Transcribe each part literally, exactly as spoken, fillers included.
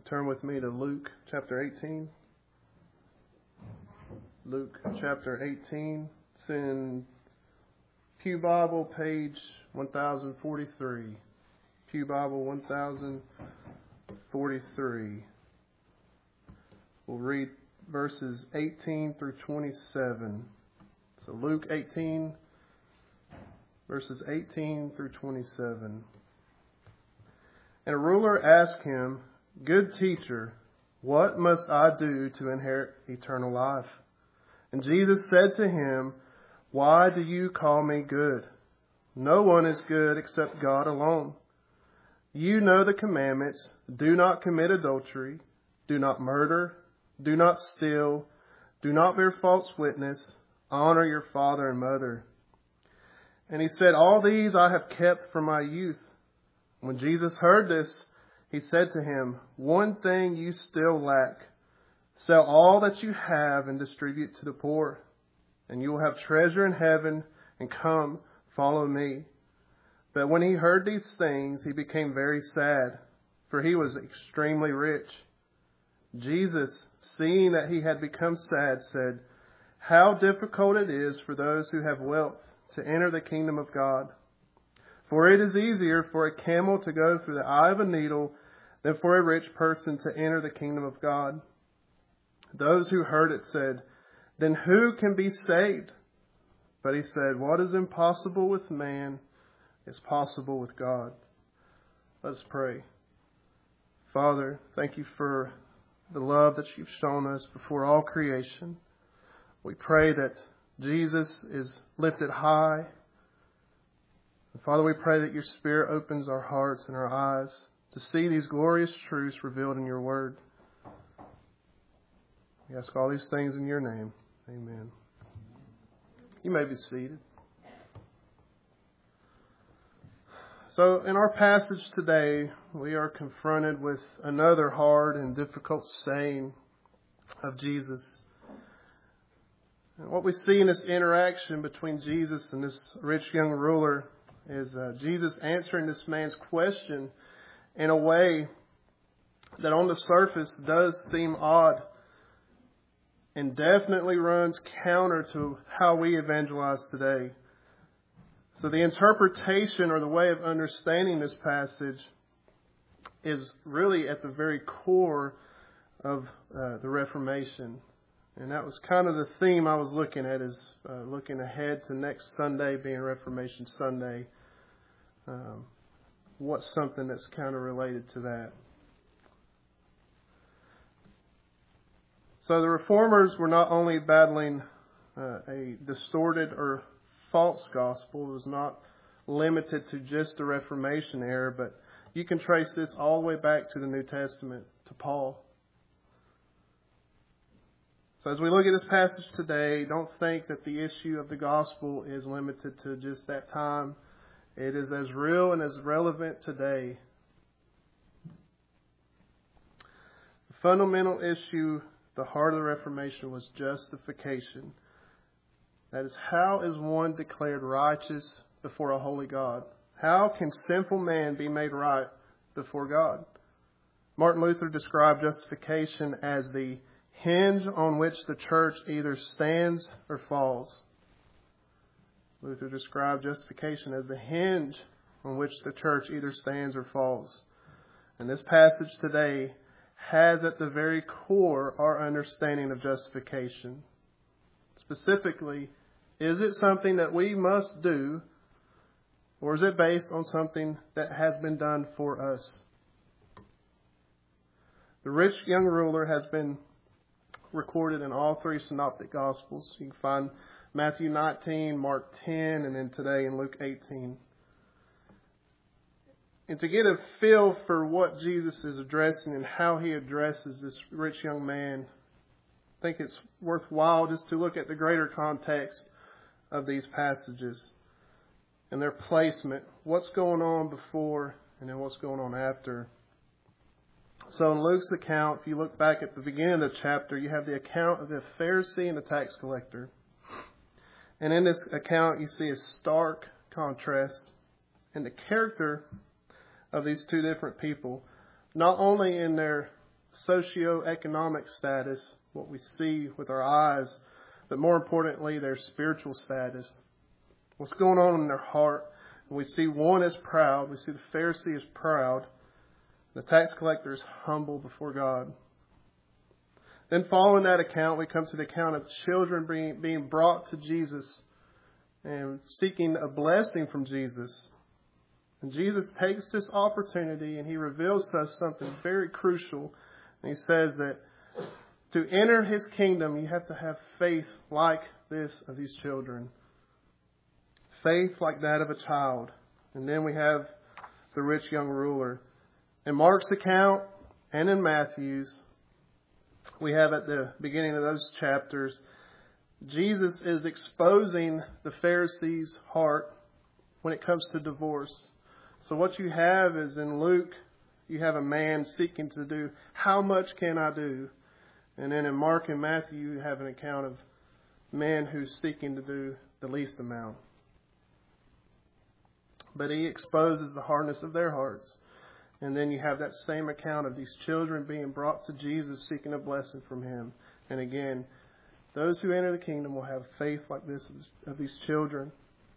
turn with me to Luke chapter eighteen. Luke chapter eighteen. It's in Pew Bible, page one thousand forty-three. Pew Bible one thousand forty-three. We'll read verses eighteen through twenty-seven. So Luke eighteen, verses eighteen through twenty-seven. And a ruler asked him, "Good teacher, what must I do to inherit eternal life?" And Jesus said to him, "Why do you call me good? No one is good except God alone. You know the commandments: do not commit adultery, do not murder, do not steal, do not bear false witness, honor your father and mother." And he said, "All these I have kept from my youth." When Jesus heard this, he said to him, "One thing you still lack. Sell all that you have and distribute to the poor, and you will have treasure in heaven, and come, follow me." But when he heard these things, he became very sad, for he was extremely rich. Jesus, seeing that he had become sad, said, "How difficult it is for those who have wealth to enter the kingdom of God. For it is easier for a camel to go through the eye of a needle than for a rich person to enter the kingdom of God." Those who heard it said, "Then who can be saved?" But he said, "What is impossible with man is possible with God." Let's pray. Father, thank you for the love that you've shown us before all creation. We pray that Jesus is lifted high. And Father, we pray that your Spirit opens our hearts and our eyes to see these glorious truths revealed in your word. We ask all these things in your name. Amen. You may be seated. So in our passage today, we are confronted with another hard and difficult saying of Jesus. And what we see in this interaction between Jesus and this rich young ruler is uh, Jesus answering this man's question in a way that on the surface does seem odd and definitely runs counter to how we evangelize today. So the interpretation or the way of understanding this passage is really at the very core of uh, the Reformation. And that was kind of the theme I was looking at, is uh, looking ahead to next Sunday being Reformation Sunday. Um, what's something that's kind of related to that? So the Reformers were not only battling uh, a distorted or false gospel. It was not limited to just the Reformation era, but you can trace this all the way back to the New Testament, to Paul. So as we look at this passage today, don't think that the issue of the gospel is limited to just that time. It is as real and as relevant today. The fundamental issue, the heart of the Reformation, was justification. That is, how is one declared righteous before a holy God? How can sinful man be made right before God? Martin Luther described justification as the hinge on which the church either stands or falls. Luther described justification as the hinge on which the church either stands or falls. And this passage today has at the very core our understanding of justification. Specifically, is it something that we must do, or is it based on something that has been done for us? The rich young ruler has been recorded in all three synoptic gospels. You can find Matthew nineteen, Mark ten, and then today in Luke eighteen. And to get a feel for what Jesus is addressing and how he addresses this rich young man, I think it's worthwhile just to look at the greater context of these passages and their placement. What's going on before and then what's going on after. So in Luke's account, if you look back at the beginning of the chapter, you have the account of the Pharisee and the tax collector. And in this account, you see a stark contrast in the character of these two different people, not only in their socioeconomic status, what we see with our eyes, but more importantly, their spiritual status. What's going on in their heart. And we see one is proud. We see the Pharisee is proud. The tax collector is humble before God. Then following that account, we come to the account of children being, being brought to Jesus and seeking a blessing from Jesus. And Jesus takes this opportunity and he reveals to us something very crucial. And he says that to enter his kingdom, you have to have faith like this of these children. Faith like that of a child. And then we have the rich young ruler. In Mark's account and in Matthew's, we have at the beginning of those chapters, Jesus is exposing the Pharisees' heart when it comes to divorce. So what you have is in Luke, you have a man seeking to do, how much can I do? And then in Mark and Matthew, you have an account of man who's seeking to do the least amount. But he exposes the hardness of their hearts. And then you have that same account of these children being brought to Jesus, seeking a blessing from him. And again, those who enter the kingdom will have faith like this of these children.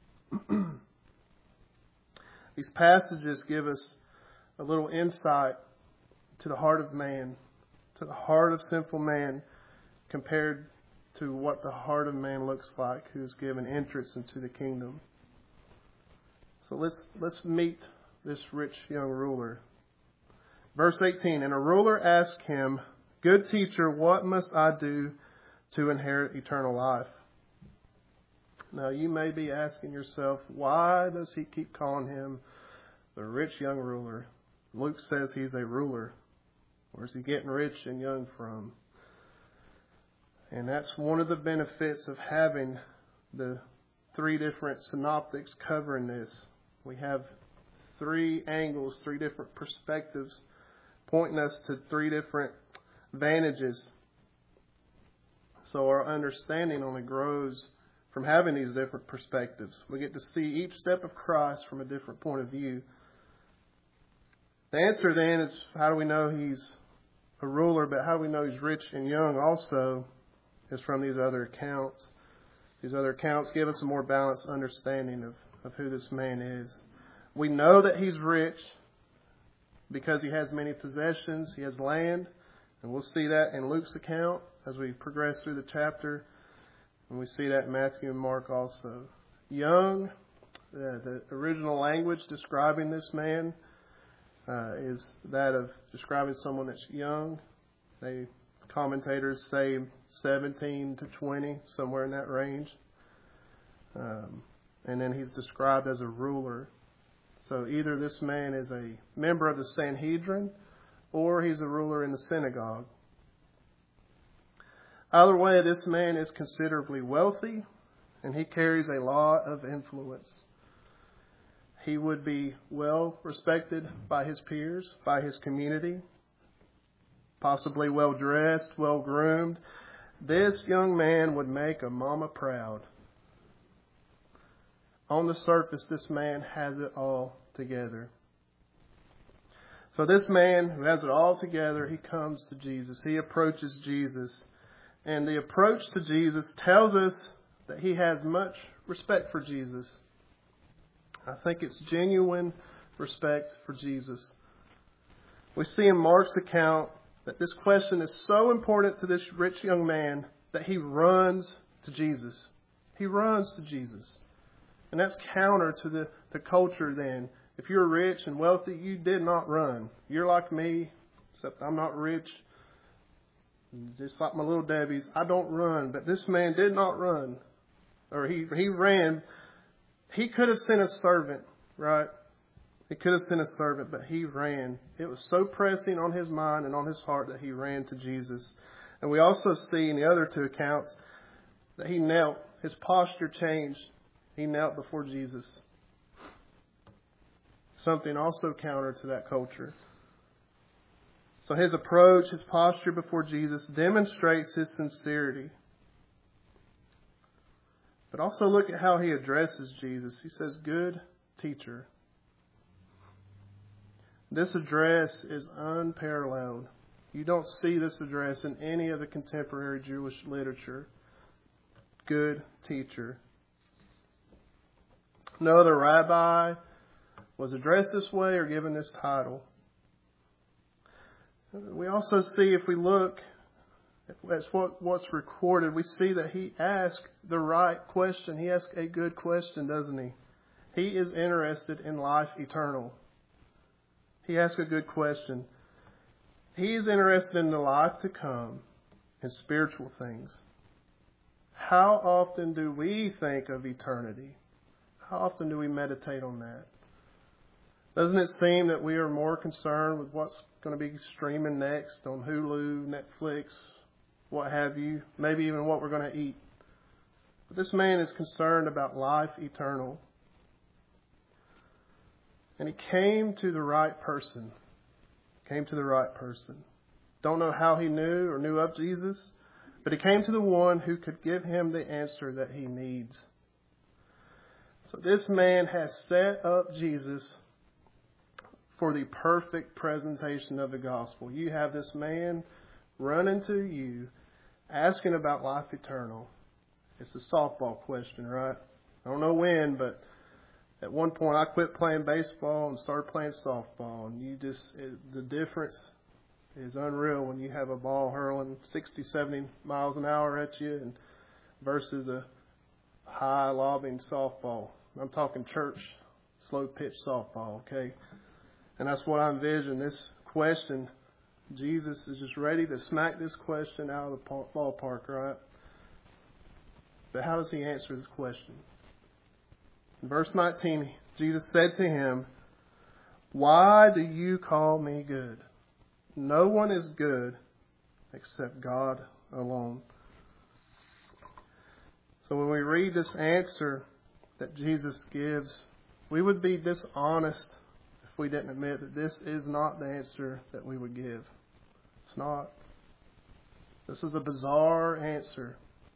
These passages give us a little insight to the heart of man, to the heart of sinful man, compared to what the heart of man looks like who is given entrance into the kingdom. So let's let's meet this rich young ruler. Verse eighteen, and a ruler asked him, "Good teacher, what must I do to inherit eternal life?" Now you may be asking yourself, why does he keep calling him the rich young ruler? Luke says he's a ruler. Where's he getting rich and young from? And that's one of the benefits of having the three different synoptics covering this. We have three angles, three different perspectives, pointing us to three different vantages. So our understanding only grows from having these different perspectives. We get to see each step of Christ from a different point of view. The answer then is, how do we know he's a ruler, but how do we know he's rich and young also, is from these other accounts. These other accounts give us a more balanced understanding of, of who this man is. We know that he's rich because he has many possessions, he has land, and we'll see that in Luke's account as we progress through the chapter, and we see that in Matthew and Mark also. Young, the, the original language describing this man uh, is that of describing someone that's young. They commentators say seventeen to twenty, somewhere in that range. Um, and then he's described as a ruler. So either this man is a member of the Sanhedrin or he's a ruler in the synagogue. Either way, this man is considerably wealthy and he carries a lot of influence. He would be well respected by his peers, by his community, possibly well dressed, well groomed. This young man would make a mama proud. On the surface, this man has it all together. So this man who has it all together, he comes to Jesus. He approaches Jesus. And the approach to Jesus tells us that he has much respect for Jesus. I think it's genuine respect for Jesus. We see in Mark's account that this question is so important to this rich young man that he runs to Jesus. He runs to Jesus. And that's counter to the, the culture then. If you're rich and wealthy, you did not run. You're like me, except I'm not rich. Just like my little Debbie's, I don't run. But this man did not run. Or he, he ran. He could have sent a servant, right? He could have sent a servant, but he ran. It was so pressing on his mind and on his heart that he ran to Jesus. And we also see in the other two accounts that he knelt. His posture changed. He knelt before Jesus. Something also counter to that culture. So his approach, his posture before Jesus demonstrates his sincerity. But also look at how he addresses Jesus. He says, "Good teacher." This address is unparalleled. You don't see this address in any of the contemporary Jewish literature. Good teacher. No other rabbi was addressed this way or given this title. We also see, if we look at what, what's recorded, we see that he asked the right question. He asked a good question, doesn't he? He is interested in life eternal. He asked a good question. He is interested in the life to come and spiritual things. How often do we think of eternity? How often do we meditate on that? Doesn't it seem that we are more concerned with what's going to be streaming next on Hulu, Netflix, what have you, maybe even what we're going to eat? But this man is concerned about life eternal. And he came to the right person. Came to the right person. Don't know how he knew or knew of Jesus, but he came to the one who could give him the answer that he needs. So this man has set up Jesus for the perfect presentation of the gospel. You have this man running to you, asking about life eternal. It's a softball question, right? I don't know when, but at one point I quit playing baseball and started playing softball. And you just, it, the difference is unreal when you have a ball hurling sixty, seventy miles an hour at you and versus a high lobbing softball. I'm talking church, slow pitch softball, okay? And that's what I envision. This question, Jesus is just ready to smack this question out of the ballpark, right? But how does he answer this question? In verse nineteen, Jesus said to him, "Why do you call me good? No one is good except God alone." So when we read this answer that Jesus gives, we would be dishonest if we didn't admit that this is not the answer that we would give. It's not. This is a bizarre answer.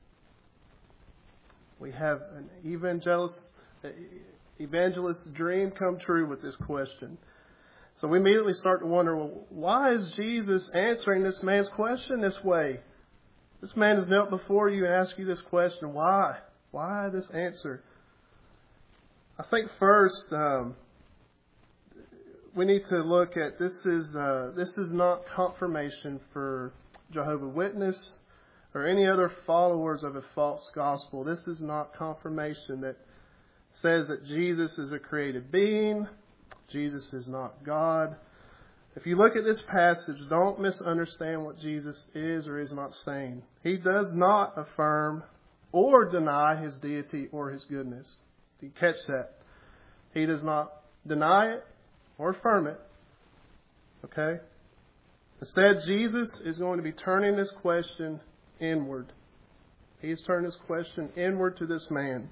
We have an evangelist, evangelist's dream come true with this question. So we immediately start to wonder, well, why is Jesus answering this man's question this way? This man has knelt before you and asked you this question. Why? Why this answer? I think first um, we need to look at this is uh, this is not confirmation for Jehovah's Witness or any other followers of a false gospel. This is not confirmation that says that Jesus is a created being. Jesus is not God. If you look at this passage, don't misunderstand what Jesus is or is not saying. He does not affirm or deny his deity or his goodness. Do you catch that? He does not deny it or affirm it. Okay? Instead, Jesus is going to be turning this question inward. He is turning this question inward to this man.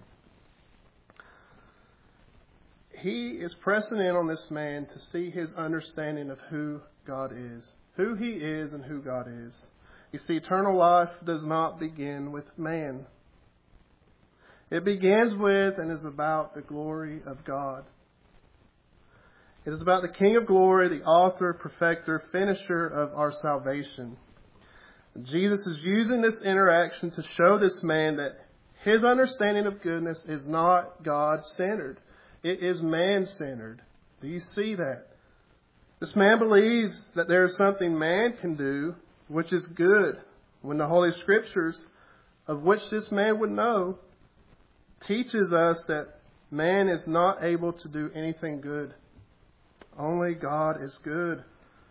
He is pressing in on this man to see his understanding of who God is. Who he is and who God is. You see, eternal life does not begin with man. It begins with and is about the glory of God. It is about the King of glory, the author, perfecter, finisher of our salvation. Jesus is using this interaction to show this man that his understanding of goodness is not God-centered. It is man-centered. Do you see that? This man believes that there is something man can do which is good, when the Holy Scriptures, of which this man would know, teaches us that man is not able to do anything good. Only God is good.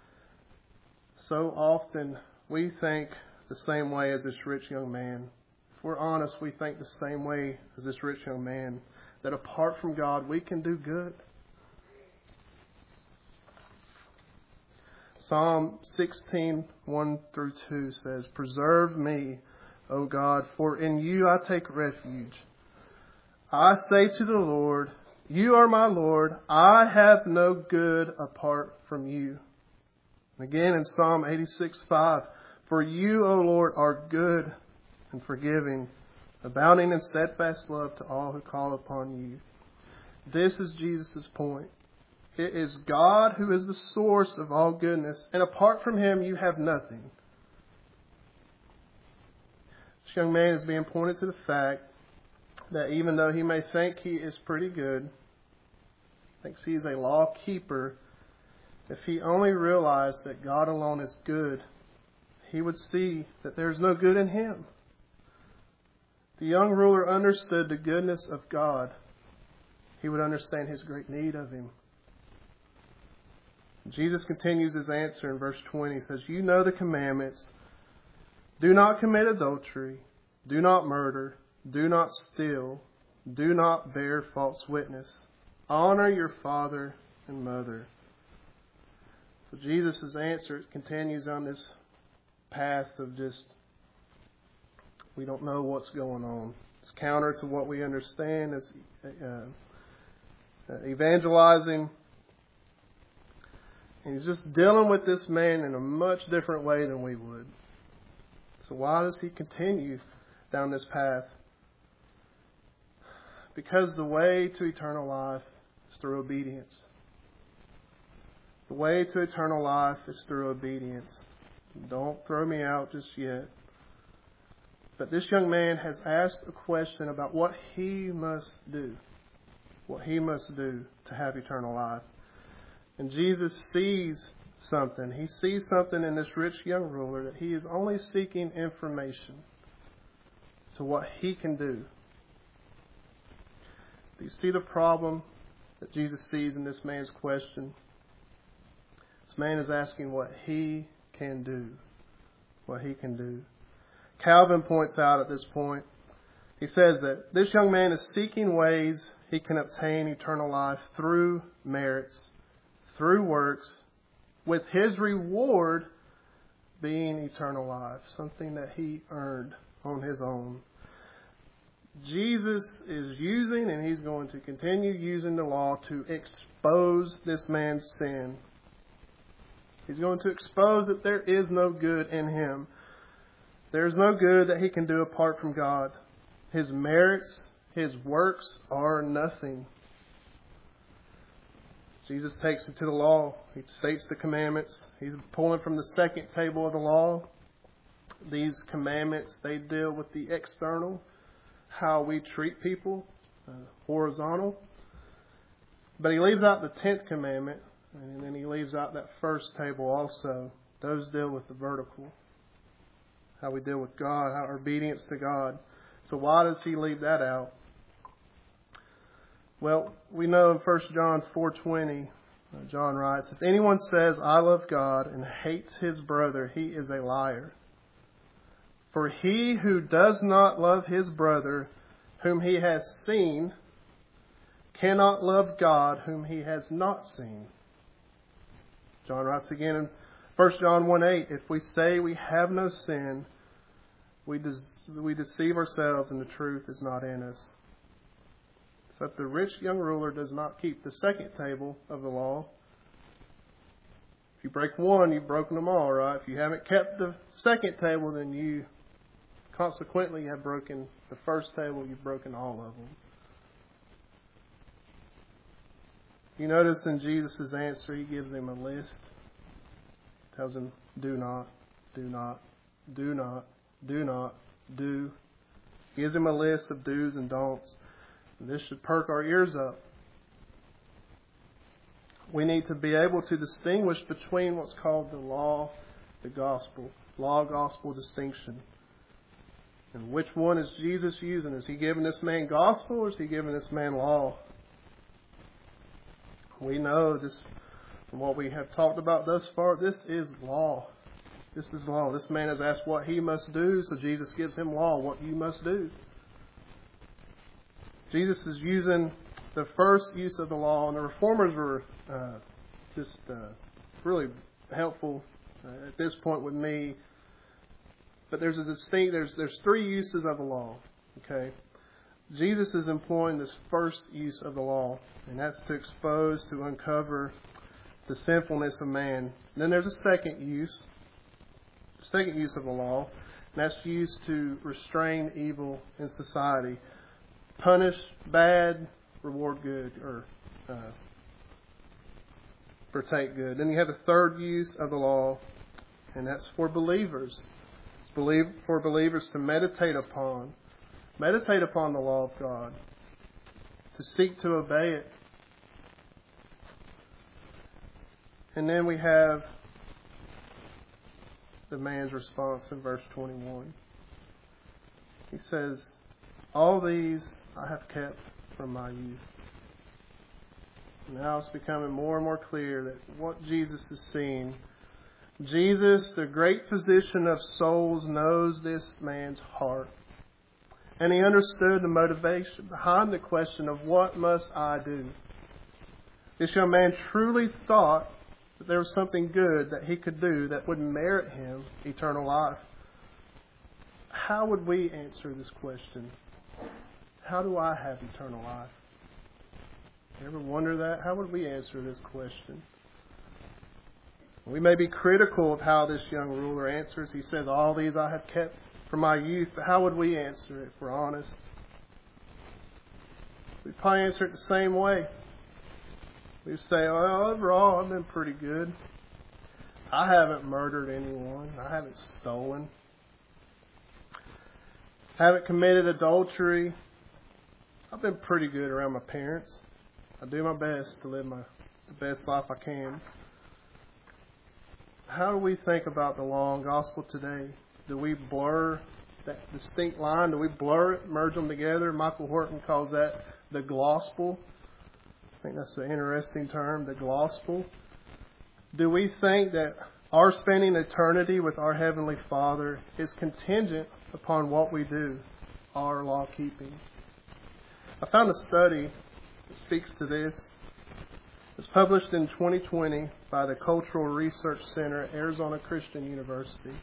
So often we think the same way as this rich young man. If we're honest, we think the same way as this rich young man. That apart from God, we can do good. Psalm sixteen, one through two says, "Preserve me, O God, for in you I take refuge. I say to the Lord, you are my Lord. I have no good apart from you." Again in Psalm eighty-six, five, "For you, O Lord, are good and forgiving, abounding in steadfast love to all who call upon you." This is Jesus' point. It is God who is the source of all goodness, and apart from Him you have nothing. This young man is being pointed to the fact that even though he may think he is pretty good, thinks he is a law keeper, if he only realized that God alone is good, he would see that there is no good in him. The young ruler understood the goodness of God. He would understand his great need of Him. Jesus continues his answer in verse twenty. He says, "You know the commandments. Do not commit adultery. Do not murder. Do not steal. Do not bear false witness. Honor your father and mother." So Jesus' answer continues on this path of just, we don't know what's going on. It's counter to what we understand as uh, evangelizing. And he's just dealing with this man in a much different way than we would. So why does he continue down this path? Because the way to eternal life is through obedience. The way to eternal life is through obedience. Don't throw me out just yet. But this young man has asked a question about what he must do. What he must do to have eternal life. And Jesus sees something. He sees something in this rich young ruler that he is only seeking information to what he can do. Do you see the problem that Jesus sees in this man's question? This man is asking what he can do. What he can do. Calvin points out at this point, he says that this young man is seeking ways he can obtain eternal life through merits, through works, with his reward being eternal life, something that he earned on his own. Jesus is using, and he's going to continue using the law to expose this man's sin. He's going to expose that there is no good in him. There is no good that he can do apart from God. His merits, his works are nothing. Jesus takes it to the law. He states the commandments. He's pulling from the second table of the law. These commandments, they deal with the external, how we treat people, uh, horizontal. But he leaves out the tenth commandment, and then he leaves out that first table also. Those deal with the vertical, how we deal with God, our obedience to God. So why does he leave that out? Well, we know in First John four twenty, uh, John writes, "If anyone says, 'I love God,' and hates his brother, he is a liar. For he who does not love his brother, whom he has seen, cannot love God, whom he has not seen." John writes again in First John one eight, "If we say we have no sin, we, des- we deceive ourselves, and the truth is not in us." So if the rich young ruler does not keep the second table of the law, if you break one, you've broken them all, right? If you haven't kept the second table, then you consequently have broken the first table, you've broken all of them. You notice in Jesus' answer, he gives him a list. Tells him, do not, do not, do not, do not, do. Gives him a list of do's and don'ts. This should perk our ears up. We need to be able to distinguish between what's called the law, the gospel. Law-gospel distinction. And which one is Jesus using? Is he giving this man gospel, or is he giving this man law? We know this from what we have talked about thus far. This is law. This is law. This man has asked what he must do, so Jesus gives him law, what you must do. Jesus is using the first use of the law, and the reformers were uh, just uh, really helpful uh, at this point with me. But there's a distinct, there's there's three uses of the law. Okay, Jesus is employing this first use of the law, and that's to expose, to uncover the sinfulness of man. And then there's a second use, the second use of the law, and that's used to restrain evil in society. Punish bad, reward good, or uh, for take good. Then you have the third use of the law, and that's for believers. It's believe, for believers to meditate upon. Meditate upon the law of God. To seek to obey it. And then we have the man's response in verse twenty-one. He says, all these I have kept from my youth. Now it's becoming more and more clear that what Jesus is seeing, Jesus, the great physician of souls, knows this man's heart. And he understood the motivation behind the question of what must I do? This young man truly thought that there was something good that he could do that would merit him eternal life. How would we answer this question? How do I have eternal life? You ever wonder that? How would we answer this question? We may be critical of how this young ruler answers. He says, all these I have kept from my youth. But how would we answer it if we're honest? We'd probably answer it the same way. We'd say, well, overall, I've been pretty good. I haven't murdered anyone. I haven't stolen. Haven't committed adultery. I've been pretty good around my parents. I do my best to live my the best life I can. How do we think about the law and gospel today? Do we blur that distinct line? Do we blur it, merge them together? Michael Horton calls that the gospel. I think that's an interesting term, the gospel. Do we think that our spending eternity with our Heavenly Father is contingent upon what we do, our law keeping? I found a study that speaks to this. It was published in twenty twenty by the Cultural Research Center at Arizona Christian University.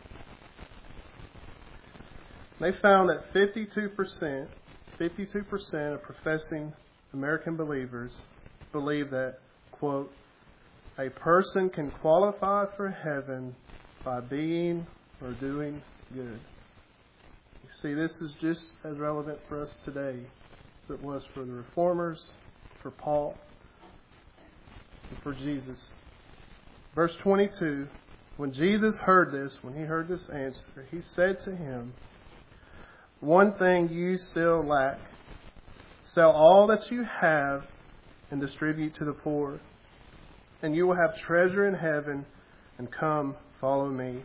They found that fifty-two percent, fifty-two percent of professing American believers believe that, quote, a person can qualify for heaven by being or doing good. You see, this is just as relevant for us today as it was for the Reformers, for Paul, and for Jesus. Verse twenty-two, when Jesus heard this, when he heard this answer, he said to him, one thing you still lack. Sell all that you have and distribute to the poor, and you will have treasure in heaven, and come, follow me.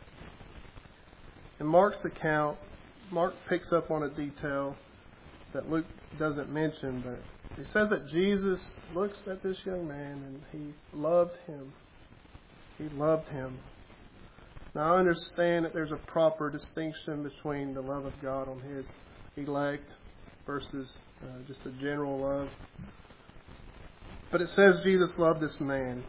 In Mark's account, Mark picks up on a detail that Luke doesn't mention, but he says that Jesus looks at this young man and he loved him. He loved him. Now I understand that there's a proper distinction between the love of God on his elect versus uh, just a general love. But it says Jesus loved this man.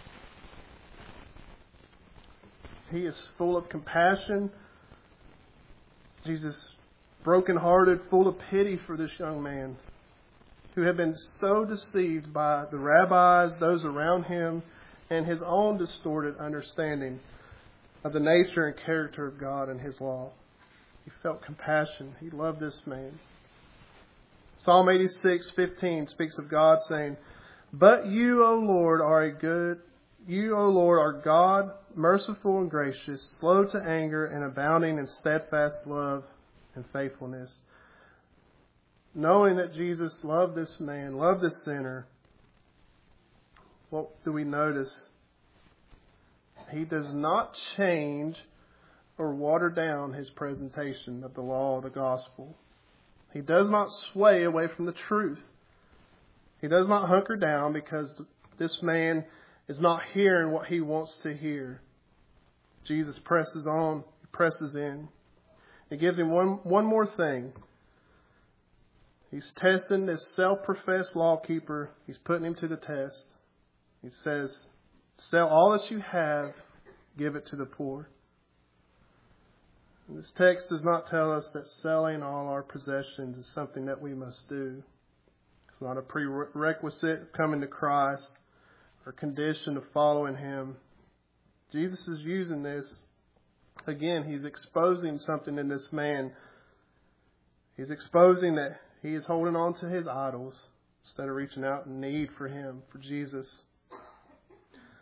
He is full of compassion. Jesus, brokenhearted, full of pity for this young man who had been so deceived by the rabbis, those around him, and his own distorted understanding of the nature and character of God and His law. He felt compassion. He loved this man. Psalm eighty-six fifteen speaks of God saying, but you, O Lord, are a good, you, O Lord, are God, merciful and gracious, slow to anger and abounding in steadfast love and faithfulness. Knowing that Jesus loved this man, loved this sinner, what do we notice? He does not change or water down his presentation of the law of the gospel. He does not sway away from the truth. He does not hunker down because this man is not hearing what he wants to hear. Jesus presses on, presses in. He gives him one, one more thing. He's testing this self-professed lawkeeper. He's putting him to the test. He says, sell all that you have, give it to the poor. And this text does not tell us that selling all our possessions is something that we must do. It's not a prerequisite of coming to Christ or condition of following Him. Jesus is using this. Again, He's exposing something in this man. He's exposing that he is holding on to his idols instead of reaching out in need for Him, for Jesus.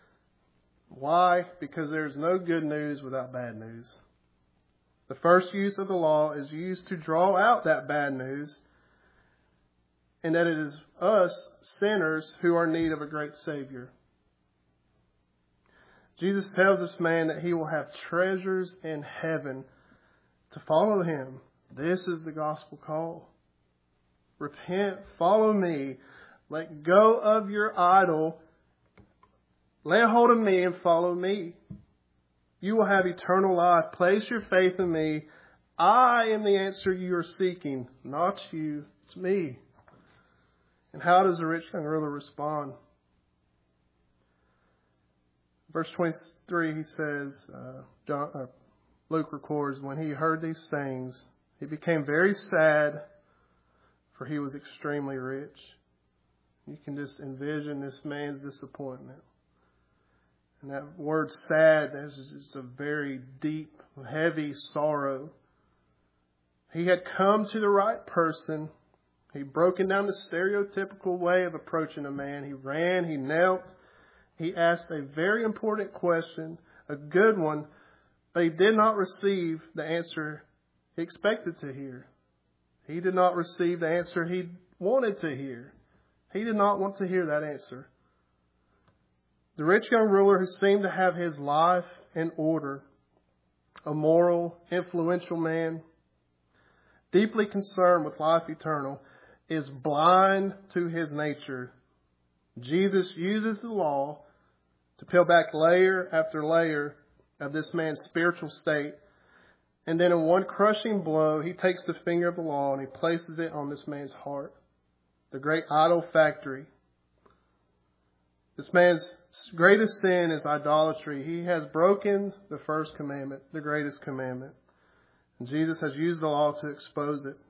Why? Because there's no good news without bad news. The first use of the law is used to draw out that bad news, and that it is us, sinners, who are in need of a great Savior. Jesus tells this man that he will have treasures in heaven to follow him. This is the gospel call. Repent, follow me, let go of your idol, lay hold of me and follow me. You will have eternal life. Place your faith in me. I am the answer you are seeking, not you, it's me. And how does the rich young ruler respond? Verse twenty-three, he says, uh, John, uh, Luke records, when he heard these things, he became very sad, for he was extremely rich. You can just envision this man's disappointment. And that word sad is just a very deep, heavy sorrow. He had come to the right person. He'd broken down the stereotypical way of approaching a man. He ran, he knelt. He asked a very important question, a good one, but he did not receive the answer he expected to hear. He did not receive the answer he wanted to hear. He did not want to hear that answer. The rich young ruler, who seemed to have his life in order, a moral, influential man, deeply concerned with life eternal, is blind to his nature. Jesus uses the law to peel back layer after layer of this man's spiritual state. And then in one crushing blow, he takes the finger of the law and he places it on this man's heart. The great idol factory. This man's greatest sin is idolatry. He has broken the first commandment, the greatest commandment. And Jesus has used the law to expose it.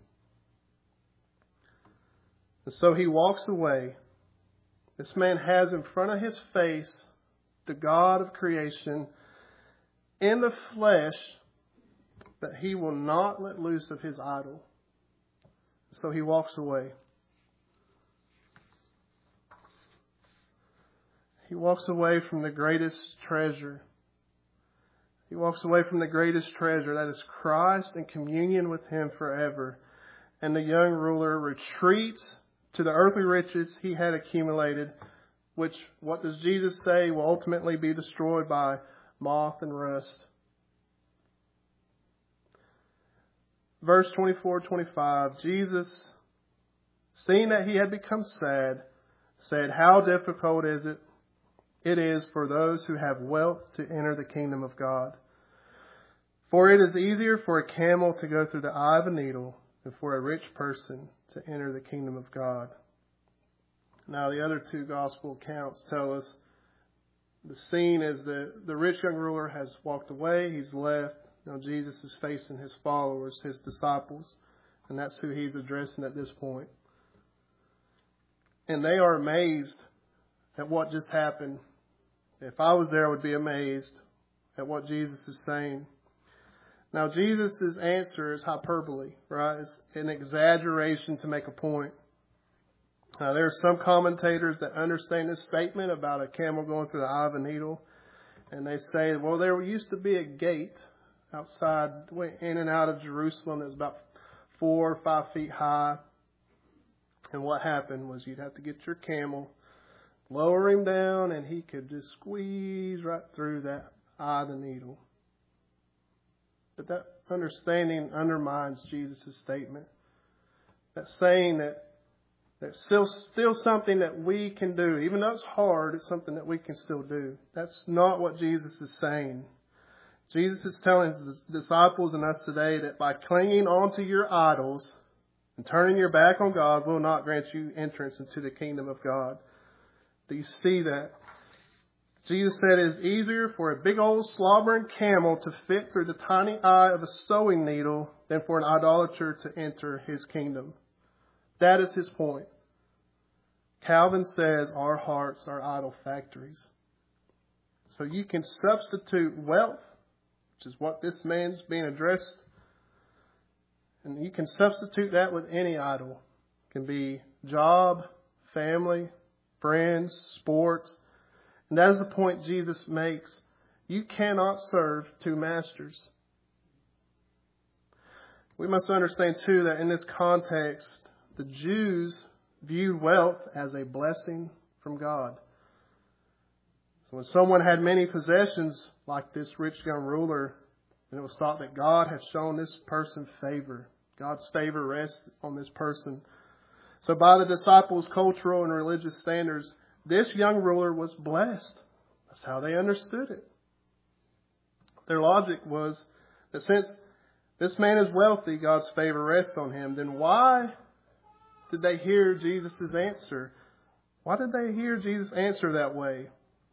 And so he walks away. This man has in front of his face the God of creation in the flesh, that he will not let loose of his idol. So he walks away. He walks away from the greatest treasure. He walks away from the greatest treasure, that is Christ, and communion with him forever. And the young ruler retreats to the earthly riches he had accumulated, which, what does Jesus say, will ultimately be destroyed by moth and rust. Verse twenty-four, twenty-five, Jesus, seeing that he had become sad, said, "How difficult is it? It is for those who have wealth to enter the kingdom of God. For it is easier for a camel to go through the eye of a needle than for a rich person to enter the kingdom of God." Now, the other two gospel accounts tell us the scene is that the rich young ruler has walked away. He's left. Now, Jesus is facing his followers, his disciples, and that's who he's addressing at this point. And they are amazed at what just happened. If I was there, I would be amazed at what Jesus is saying. Now, Jesus' answer is hyperbole, right? It's an exaggeration to make a point. Now, there are some commentators that understand this statement about a camel going through the eye of a needle. And they say, well, there used to be a gate outside, went in and out of Jerusalem that was about four or five feet high. And what happened was you'd have to get your camel, lower him down, and he could just squeeze right through that eye of the needle. But that understanding undermines Jesus' statement. That saying that there's still, still something that we can do. Even though it's hard, it's something that we can still do. That's not what Jesus is saying. Jesus is telling his disciples and us today that by clinging onto your idols and turning your back on God will not grant you entrance into the kingdom of God. Do you see that? Jesus said it is easier for a big old slobbering camel to fit through the tiny eye of a sewing needle than for an idolater to enter his kingdom. That is his point. Calvin says our hearts are idol factories. So you can substitute wealth, which is what this man's being addressed, and you can substitute that with any idol. It can be job, family, friends, sports. And that is the point Jesus makes. You cannot serve two masters. We must understand too that in this context, the Jews viewed wealth as a blessing from God. So when someone had many possessions, like this rich young ruler, then it was thought that God had shown this person favor. God's favor rests on this person. So by the disciples' cultural and religious standards, this young ruler was blessed. That's how they understood it. Their logic was that since this man is wealthy, God's favor rests on him, then why did they hear Jesus' answer? Why did they hear Jesus answer that way?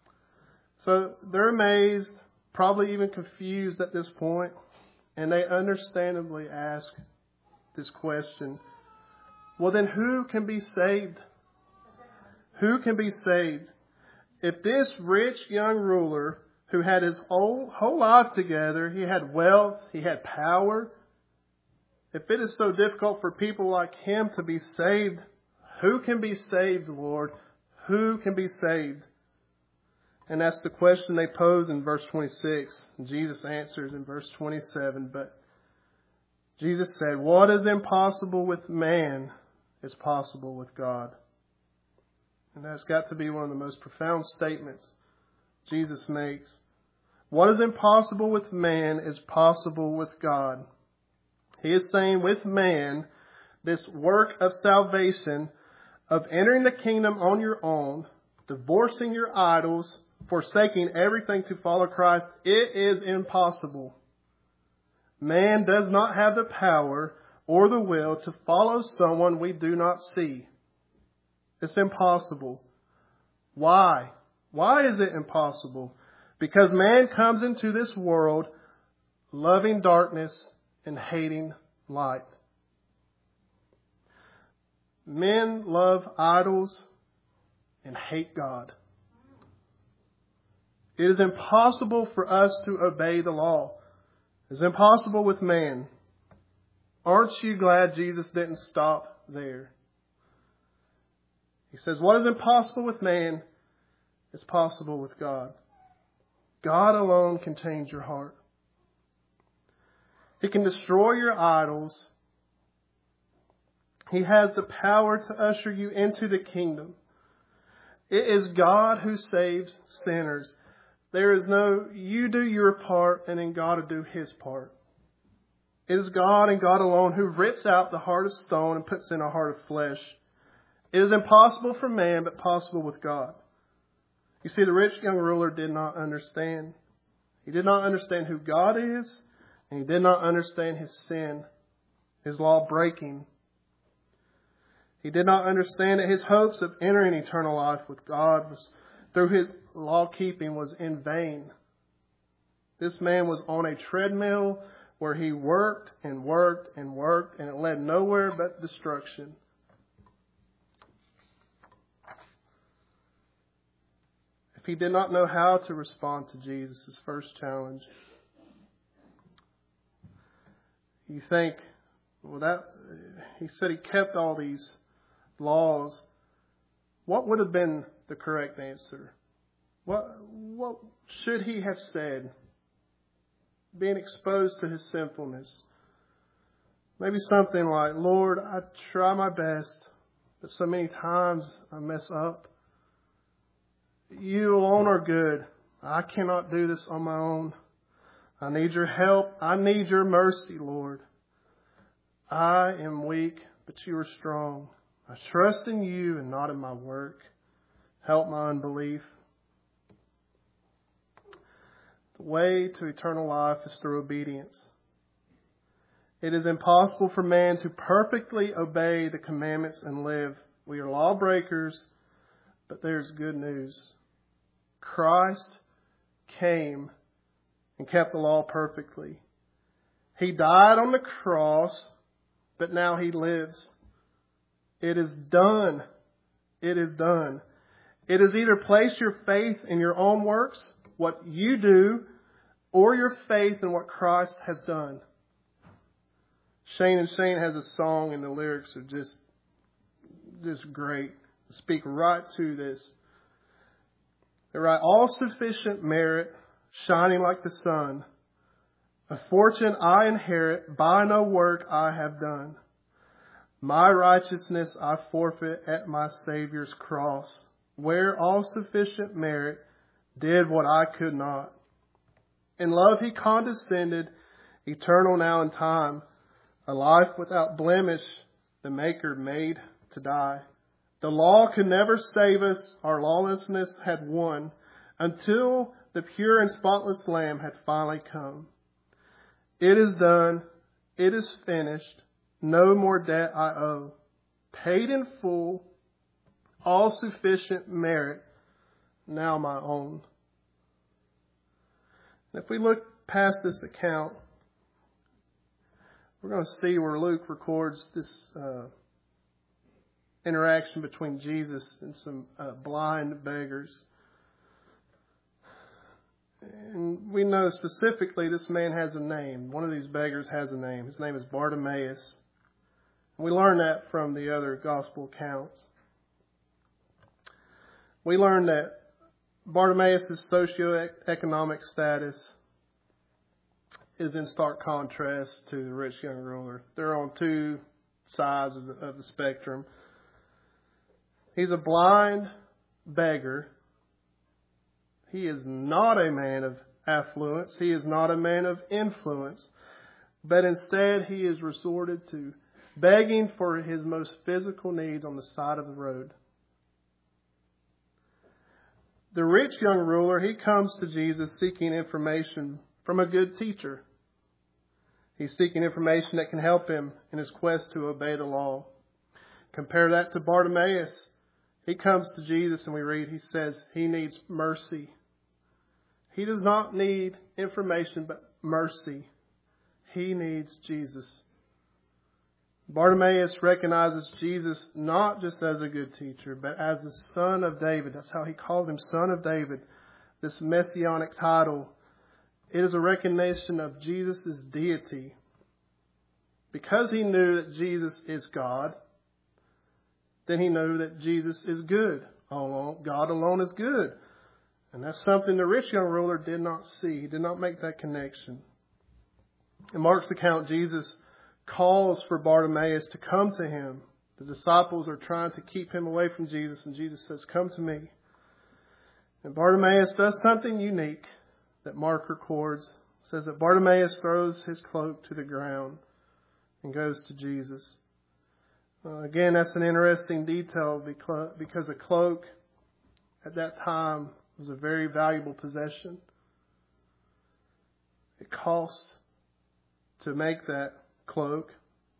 So they're amazed, probably even confused at this point, and they understandably ask this question. Well, then who can be saved? Who can be saved? If this rich young ruler who had his whole, whole life together, he had wealth, he had power, if it is so difficult for people like him to be saved, who can be saved, Lord? Who can be saved? And that's the question they pose in verse twenty-six. And Jesus answers in verse twenty-seven. But Jesus said, what is impossible with man is possible with God. And that's got to be one of the most profound statements Jesus makes. What is impossible with man is possible with God. He is saying with man, this work of salvation, of entering the kingdom on your own, divorcing your idols, forsaking everything to follow Christ, it is impossible. Man does not have the power or the will to follow someone we do not see. It's impossible. Why? Why is it impossible? Because man comes into this world loving darkness and hating light. Men love idols and hate God. It is impossible for us to obey the law. It's impossible with man. Aren't you glad Jesus didn't stop there? He says, what is impossible with man is possible with God. God alone can change your heart. He can destroy your idols. He has the power to usher you into the kingdom. It is God who saves sinners. There is no, you do your part and then God will do His part. It is God and God alone who rips out the heart of stone and puts in a heart of flesh. It is impossible for man, but possible with God. You see, the rich young ruler did not understand. He did not understand who God is, and he did not understand his sin, his law breaking. He did not understand that his hopes of entering eternal life with God was, through his law keeping was in vain. This man was on a treadmill where he worked and worked and worked, and it led nowhere but destruction. If he did not know how to respond to Jesus' first challenge, you think, well, that he said he kept all these laws. What would have been the correct answer? What what should he have said? Being exposed to his sinfulness. Maybe something like, Lord, I try my best, but so many times I mess up. You alone are good. I cannot do this on my own. I need your help. I need your mercy, Lord. I am weak, but you are strong. I trust in you and not in my work. Help my unbelief. The way to eternal life is through obedience. It is impossible for man to perfectly obey the commandments and live. We are lawbreakers, but there's good news. Christ came and kept the law perfectly. He died on the cross, but now he lives. It is done. It is done. It is either place your faith in your own works, what you do, or your faith in what Christ has done. Shane and Shane has a song and the lyrics are just, just great. Speak right to this. They write, all sufficient merit, shining like the sun, a fortune I inherit by no work I have done. My righteousness I forfeit at my Savior's cross, where all sufficient merit did what I could not. In love he condescended, eternal now in time, a life without blemish the Maker made to die. The law could never save us, our lawlessness had won, until the pure and spotless Lamb had finally come. It is done, it is finished, no more debt I owe. Paid in full, all sufficient merit, now my own. And if we look past this account, we're going to see where Luke records this uh, interaction between Jesus and some uh, blind beggars. And we know specifically this man has a name. One of these beggars has a name. His name is Bartimaeus. And we learn that from the other gospel accounts. We learn that Bartimaeus' socioeconomic status is in stark contrast to the rich young ruler. They're on two sides of the, of the spectrum. He's a blind beggar. He is not a man of affluence. He is not a man of influence. But instead, he is resorted to begging for his most physical needs on the side of the road. The rich young ruler, he comes to Jesus seeking information from a good teacher. He's seeking information that can help him in his quest to obey the law. Compare that to Bartimaeus. He comes to Jesus and we read, he says he needs mercy. He does not need information but mercy. He needs Jesus. Bartimaeus recognizes Jesus not just as a good teacher, but as the Son of David. That's how he calls him, Son of David. This messianic title. It is a recognition of Jesus' deity. Because he knew that Jesus is God, then he knew that Jesus is good. God alone is good. And that's something the rich young ruler did not see. He did not make that connection. In Mark's account, Jesus calls for Bartimaeus to come to him. The disciples are trying to keep him away from Jesus, and Jesus says, come to me. And Bartimaeus does something unique that Mark records. It says that Bartimaeus throws his cloak to the ground and goes to Jesus. Uh, again, that's an interesting detail because a cloak at that time was a very valuable possession. It cost to make that cloak.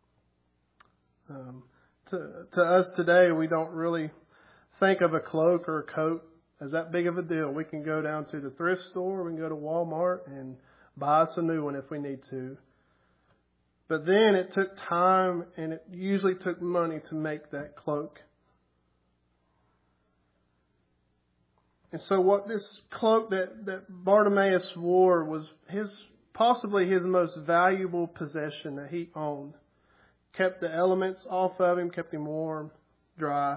Um, to, to us today, we don't really think of a cloak or a coat as that big of a deal. We can go down to the thrift store, we can go to Walmart and buy us a new one if we need to. But then it took time and it usually took money to make that cloak. And so what this cloak that, that Bartimaeus wore was his possibly his most valuable possession that he owned. Kept the elements off of him, kept him warm, dry.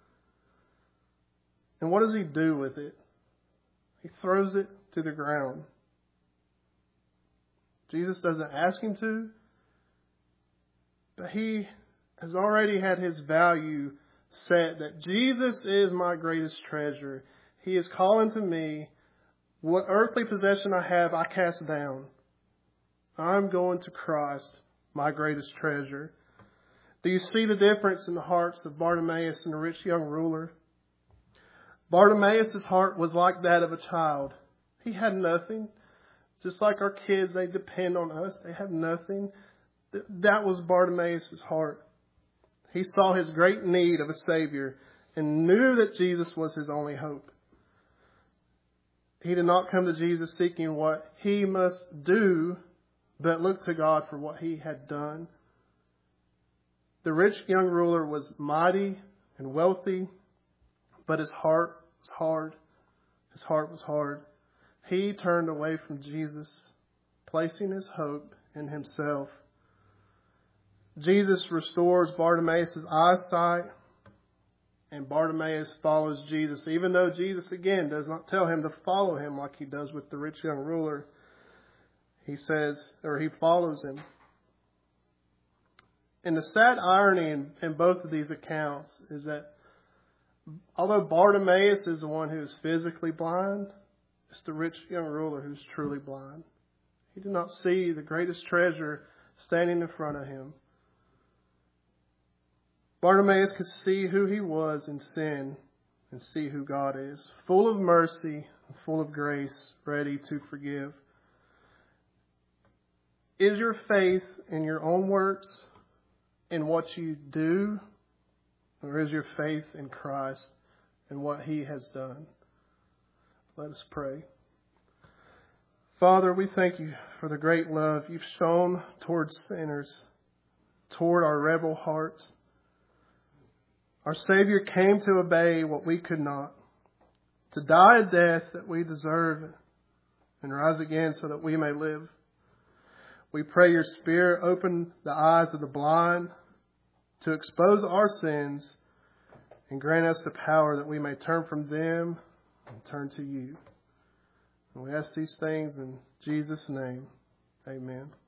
And what does he do with it? He throws it to the ground. Jesus doesn't ask him to, but he has already had his value set that Jesus is my greatest treasure. He is calling to me, what earthly possession I have, I cast down. I'm going to Christ, my greatest treasure. Do you see the difference in the hearts of Bartimaeus and the rich young ruler? Bartimaeus' heart was like that of a child. He had nothing. Just like our kids, they depend on us. They have nothing. That was Bartimaeus' heart. He saw his great need of a Savior and knew that Jesus was his only hope. He did not come to Jesus seeking what he must do, but looked to God for what he had done. The rich young ruler was mighty and wealthy, but his heart was hard. His heart was hard. He turned away from Jesus, placing his hope in himself. Jesus restores Bartimaeus' eyesight. And Bartimaeus follows Jesus, even though Jesus, again, does not tell him to follow him like he does with the rich young ruler. He says, or he follows him. And the sad irony in, in both of these accounts is that although Bartimaeus is the one who is physically blind, it's the rich young ruler who's truly blind. He did not see the greatest treasure standing in front of him. Bartimaeus could see who he was in sin and see who God is, full of mercy, full of grace, ready to forgive. Is your faith in your own works, in what you do, or is your faith in Christ and what He has done? Let us pray. Father, we thank you for the great love you've shown towards sinners, toward our rebel hearts. Our Savior came to obey what we could not, to die a death that we deserve and rise again so that we may live. We pray your Spirit open the eyes of the blind to expose our sins and grant us the power that we may turn from them and turn to you. And we ask these things in Jesus' name. Amen.